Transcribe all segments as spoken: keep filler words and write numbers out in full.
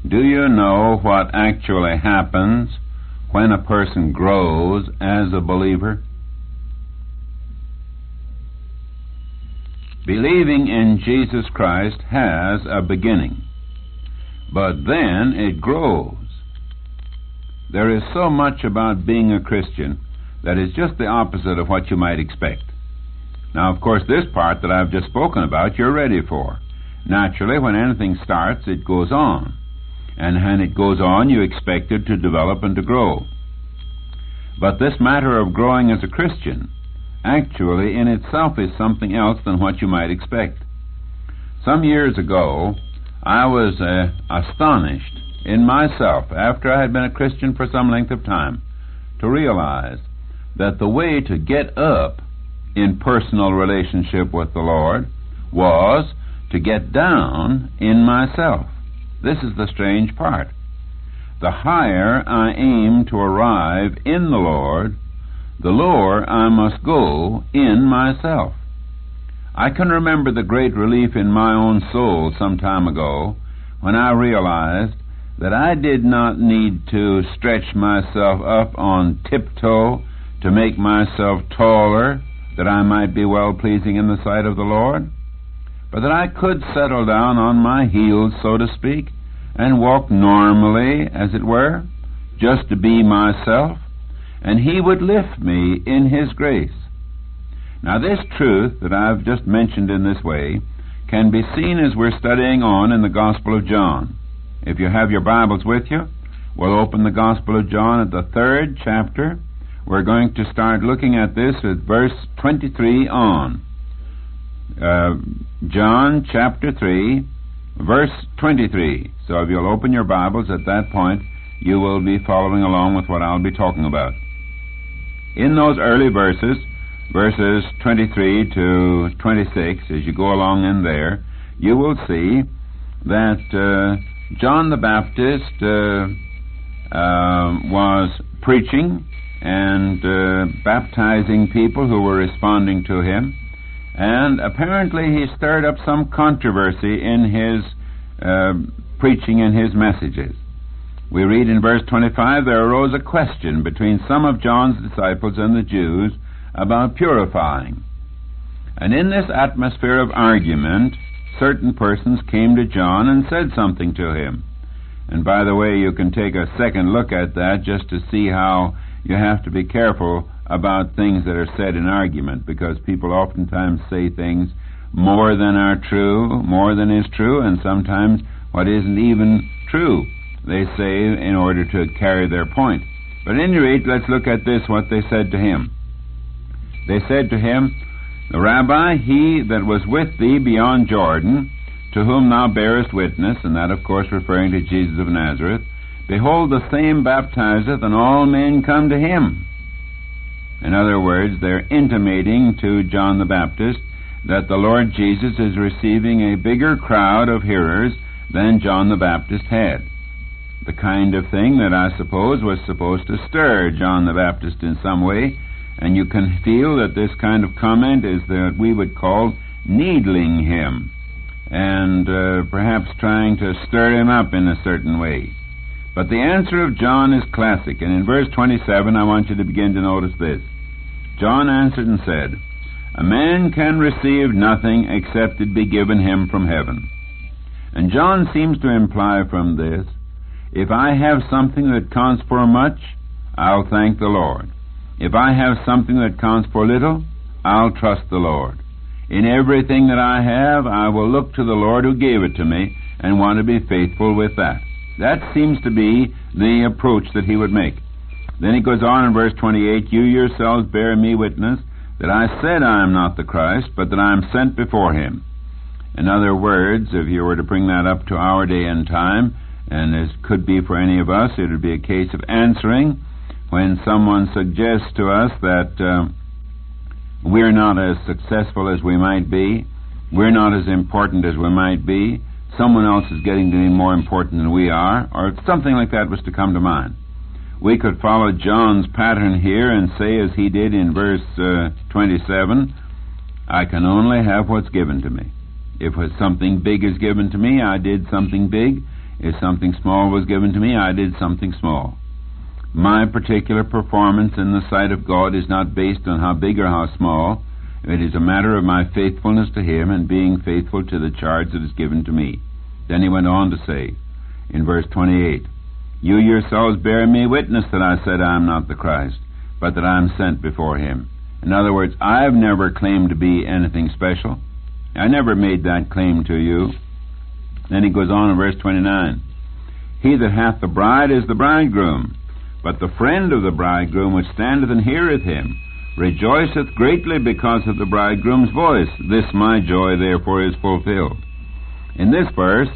Do you know what actually happens when a person grows as a believer? Believing in Jesus Christ has a beginning, but then it grows. There is so much about being a Christian that is just the opposite of what you might expect. Now, of course, this part that I've just spoken about, you're ready for. Naturally, when anything starts, it goes on. And when it goes on, you expect it to develop and to grow. But this matter of growing as a Christian actually in itself is something else than what you might expect. Some years ago, I was uh, astonished in myself, after I had been a Christian for some length of time, to realize that the way to get up in personal relationship with the Lord was to get down in myself. This is the strange part. The higher I aim to arrive in the Lord, the lower I must go in myself. I can remember the great relief in my own soul some time ago when I realized that I did not need to stretch myself up on tiptoe to make myself taller, that I might be well-pleasing in the sight of the Lord, but that I could settle down on my heels, so to speak, and walk normally, as it were, just to be myself, and He would lift me in His grace. Now, this truth that I've just mentioned in this way can be seen as we're studying on in the Gospel of John. If you have your Bibles with you, we'll open the Gospel of John at the third chapter. We're going to start looking at this at verse twenty-three on. Uh, John chapter three, verse twenty-three. So if you'll open your Bibles at that point, you will be following along with what I'll be talking about. In those early verses, verses twenty-three to twenty-six, as you go along in there, you will see that uh, John the Baptist uh, uh, was preaching and uh, baptizing people who were responding to him, and apparently he stirred up some controversy in his uh, preaching and his messages. We read in verse twenty-five, there arose a question between some of John's disciples and the Jews about purifying. And in this atmosphere of argument, certain persons came to John and said something to him. And by the way, you can take a second look at that just to see how you have to be careful about things that are said in argument, because people oftentimes say things more than are true, more than is true, and sometimes what isn't even true, they say in order to carry their point. But at any rate, let's look at this, what they said to him. They said to him, the Rabbi, he that was with thee beyond Jordan, to whom thou bearest witness, and that of course referring to Jesus of Nazareth, behold, the same baptizeth, and all men come to him. In other words, they're intimating to John the Baptist that the Lord Jesus is receiving a bigger crowd of hearers than John the Baptist had. The kind of thing that I suppose was supposed to stir John the Baptist in some way, and you can feel that this kind of comment is that we would call needling him, and uh, perhaps trying to stir him up in a certain way. But the answer of John is classic, and in verse twenty-seven I want you to begin to notice this. John answered and said, a man can receive nothing except it be given him from heaven. And John seems to imply from this, if I have something that counts for much, I'll thank the Lord. If I have something that counts for little, I'll trust the Lord. In everything that I have, I will look to the Lord who gave it to me and want to be faithful with that. That seems to be the approach that he would make. Then he goes on in verse twenty-eight, you yourselves bear me witness that I said I am not the Christ, but that I am sent before him. In other words, if you were to bring that up to our day and time, and as could be for any of us, it would be a case of answering when someone suggests to us that uh, we're not as successful as we might be, we're not as important as we might be, someone else is getting to be more important than we are, or something like that was to come to mind. We could follow John's pattern here and say, as he did in verse uh, twenty-seven, I can only have what's given to me. If something big is given to me, I did something big. If something small was given to me, I did something small. My particular performance in the sight of God is not based on how big or how small. It is a matter of my faithfulness to Him and being faithful to the charge that is given to me. Then he went on to say, in verse twenty-eight, you yourselves bear me witness that I said I am not the Christ, but that I am sent before Him. In other words, I have never claimed to be anything special. I never made that claim to you. Then he goes on in verse twenty-nine, he that hath the bride is the bridegroom, but the friend of the bridegroom which standeth and heareth him rejoiceth greatly because of the bridegroom's voice. This my joy therefore is fulfilled. In this verse,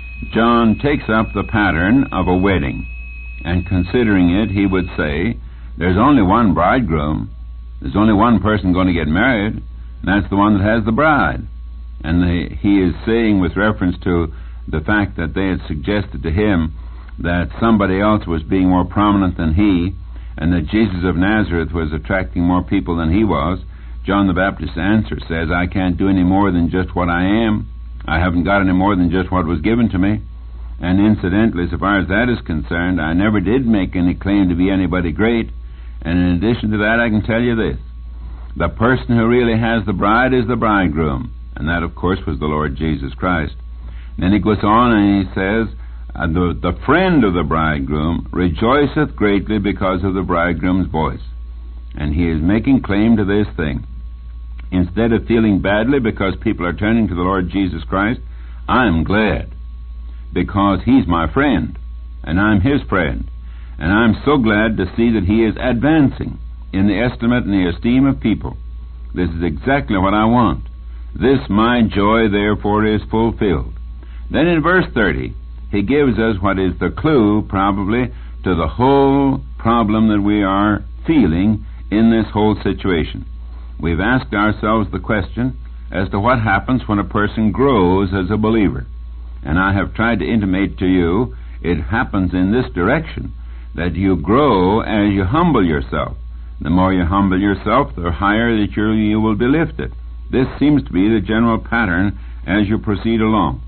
John takes up the pattern of a wedding, and considering it, he would say, there's only one bridegroom, there's only one person going to get married, and that's the one that has the bride. And the, he is saying, with reference to the fact that they had suggested to him that somebody else was being more prominent than he, and that Jesus of Nazareth was attracting more people than he was, John the Baptist's answer says, I can't do any more than just what I am. I haven't got any more than just what was given to me. And incidentally, so far as that is concerned, I never did make any claim to be anybody great. And in addition to that, I can tell you this. The person who really has the bride is the bridegroom. And that, of course, was the Lord Jesus Christ. And then he goes on and he says, uh, the, the friend of the bridegroom rejoiceth greatly because of the bridegroom's voice. And he is making claim to this thing. Instead of feeling badly because people are turning to the Lord Jesus Christ, I'm glad because He's my friend, and I'm His friend. And I'm so glad to see that He is advancing in the estimate and the esteem of people. This is exactly what I want. This my joy, therefore, is fulfilled. Then in verse thirty, he gives us what is the clue, probably, to the whole problem that we are feeling in this whole situation. We've asked ourselves the question as to what happens when a person grows as a believer. And I have tried to intimate to you it happens in this direction, that you grow as you humble yourself. The more you humble yourself, the higher that you, you will be lifted. This seems to be the general pattern as you proceed along.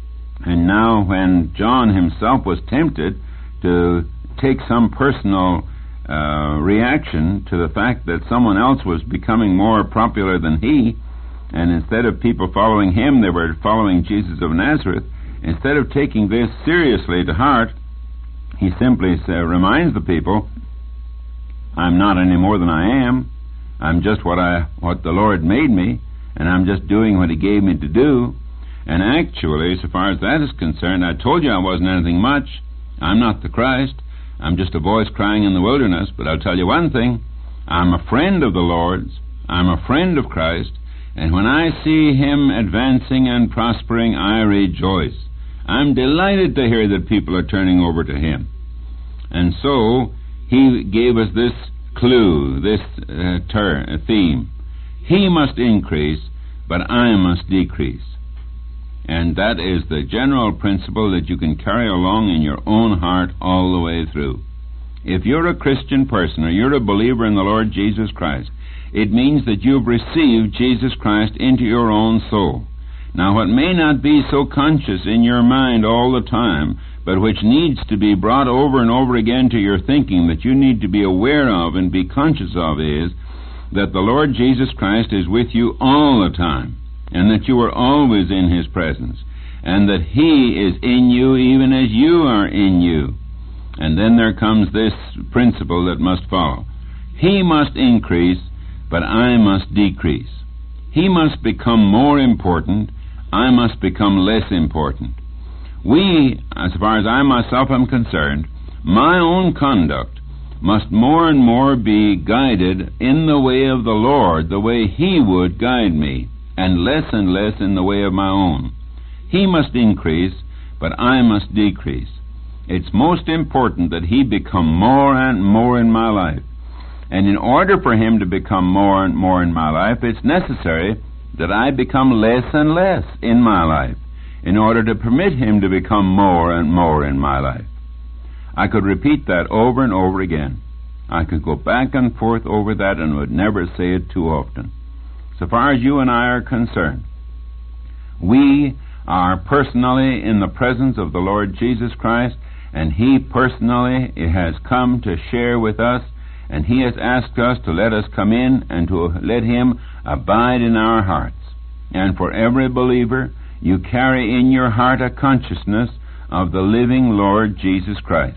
And now when John himself was tempted to take some personal uh, reaction to the fact that someone else was becoming more popular than he, and instead of people following him, they were following Jesus of Nazareth, instead of taking this seriously to heart, he simply uh, reminds the people, I'm not any more than I am. I'm just what I what the Lord made me, and I'm just doing what He gave me to do. And actually, so far as that is concerned, I told you I wasn't anything much. I'm not the Christ. I'm just a voice crying in the wilderness. But I'll tell you one thing. I'm a friend of the Lord's. I'm a friend of Christ. And when I see Him advancing and prospering, I rejoice. I'm delighted to hear that people are turning over to Him. And so, He gave us this clue, this uh, ter- uh, theme. He must increase, but I must decrease. And that is the general principle that you can carry along in your own heart all the way through. If you're a Christian person, or you're a believer in the Lord Jesus Christ, it means that you've received Jesus Christ into your own soul. Now, what may not be so conscious in your mind all the time, but which needs to be brought over and over again to your thinking, that you need to be aware of and be conscious of, is that the Lord Jesus Christ is with you all the time, and that you are always in His presence, and that He is in you even as you are in you. And then there comes this principle that must follow. He must increase, but I must decrease. He must become more important, I must become less important. We, as far as I myself am concerned, my own conduct must more and more be guided in the way of the Lord, the way He would guide me, and less and less in the way of my own. He must increase, but I must decrease. It's most important that He become more and more in my life. And in order for Him to become more and more in my life, it's necessary that I become less and less in my life, in order to permit Him to become more and more in my life. I could repeat that over and over again. I could go back and forth over that and would never say it too often. So far as you and I are concerned, we are personally in the presence of the Lord Jesus Christ, and He personally has come to share with us, and He has asked us to let us come in and to let Him abide in our hearts. And for every believer, you carry in your heart a consciousness of the living Lord Jesus Christ.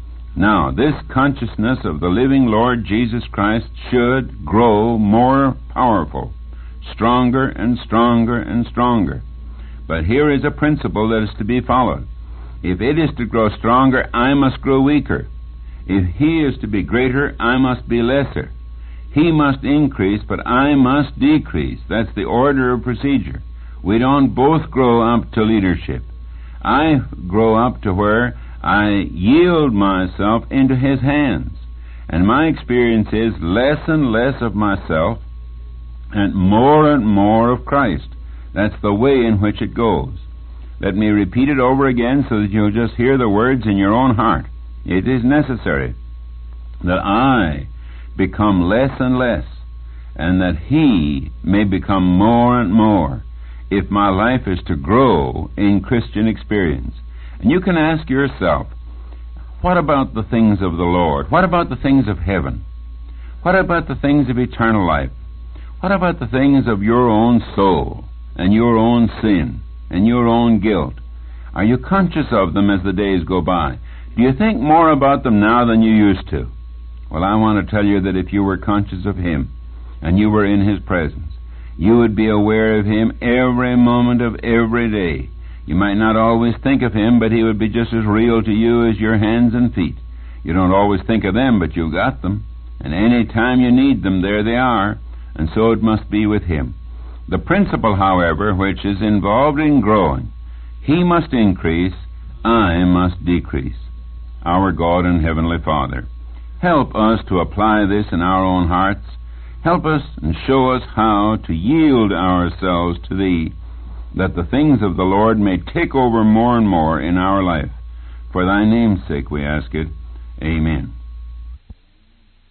Now, this consciousness of the living Lord Jesus Christ should grow more powerful, stronger and stronger and stronger. But here is a principle that is to be followed. If it is to grow stronger, I must grow weaker. If He is to be greater, I must be lesser. He must increase, but I must decrease. That's the order of procedure. We don't both grow up to leadership. I grow up to where I yield myself into His hands. And my experience is less and less of myself and more and more of Christ. That's the way in which it goes. Let me repeat it over again so that you'll just hear the words in your own heart. It is necessary that I become less and less, and that He may become more and more, if my life is to grow in Christian experience. And you can ask yourself, what about the things of the Lord? What about the things of heaven? What about the things of eternal life? What about the things of your own soul and your own sin and your own guilt? Are you conscious of them as the days go by? Do you think more about them now than you used to? Well, I want to tell you that if you were conscious of Him and you were in His presence, you would be aware of Him every moment of every day. You might not always think of Him, but He would be just as real to you as your hands and feet. You don't always think of them, but you've got them. And any time you need them, there they are. And so it must be with Him. The principle, however, which is involved in growing, He must increase, I must decrease. Our God and Heavenly Father, help us to apply this in our own hearts. Help us and show us how to yield ourselves to Thee, that the things of the Lord may take over more and more in our life. For Thy name's sake we ask it. Amen.